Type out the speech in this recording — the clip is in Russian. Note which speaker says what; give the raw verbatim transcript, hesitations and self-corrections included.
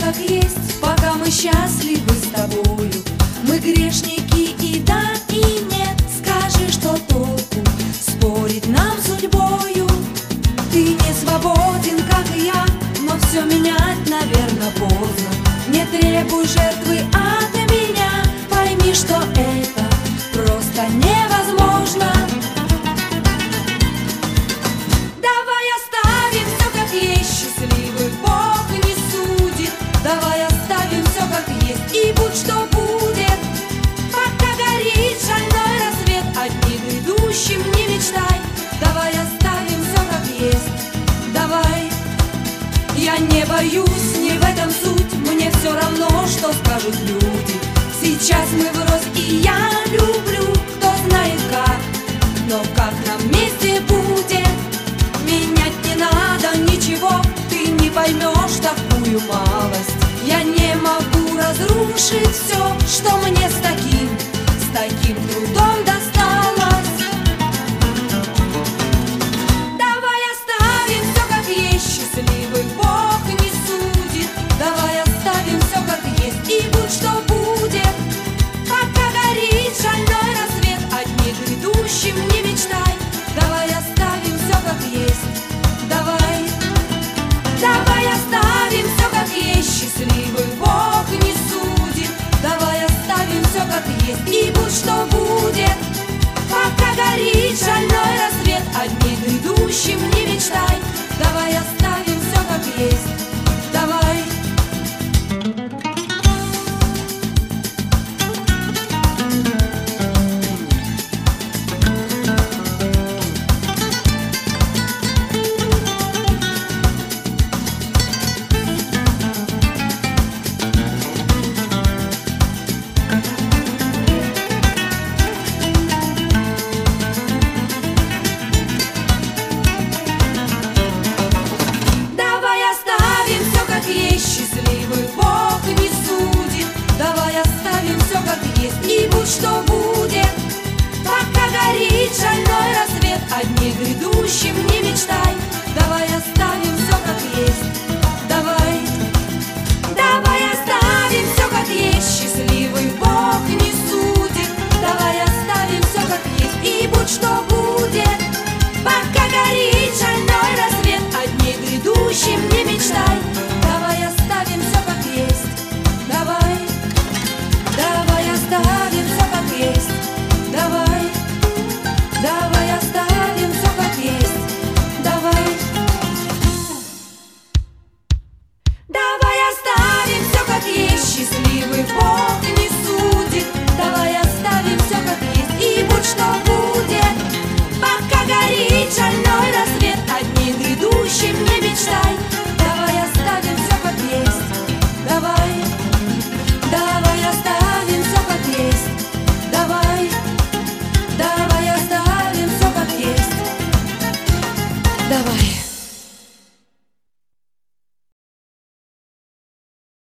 Speaker 1: как есть, пока мы счастливы с тобою. Мы грешники, и да, и нет. Скажи, что толку спорить нам с судьбою? Ты не свободен, как и я, но все менять, наверное, поздно. Не требуй жертвы от меня, пойми, что это просто невозможно. Давай оставим все как есть, счастливый Бог не судит. Давай оставим все как есть, и будь что будет. Пока горит шальной рассвет, одни грядущим не мечтай. Давай оставим все как есть, давай. Я не боюсь, не в этом суть, мне все равно, что скажут люди. Сейчас мы врозь, и я люблю, кто знает как, но как нам вместе будет. Менять не надо ничего, ты не поймешь такую малость. Я не могу разрушить все, что мне с таким, с таким трудом досталось. Давай оставим все как есть, счастливый Бог не судит. Давай оставим все как есть, и будь что будет. Пока горит шальной рассвет, одни грядущим не мечтай. Давай оставим все как есть, давай. Давай оставим все как есть, счастливый Бог не судит. Давай оставим все как есть, и будь что будет. Пока горит шальной рассвет, одни грядущим не мечтай. Давай оставим все как есть, давай. Счастливый Бог не судит. Давай оставим все как есть, и будь что будет. Пока горит шальной рассвет, одни грядущим не мечтай.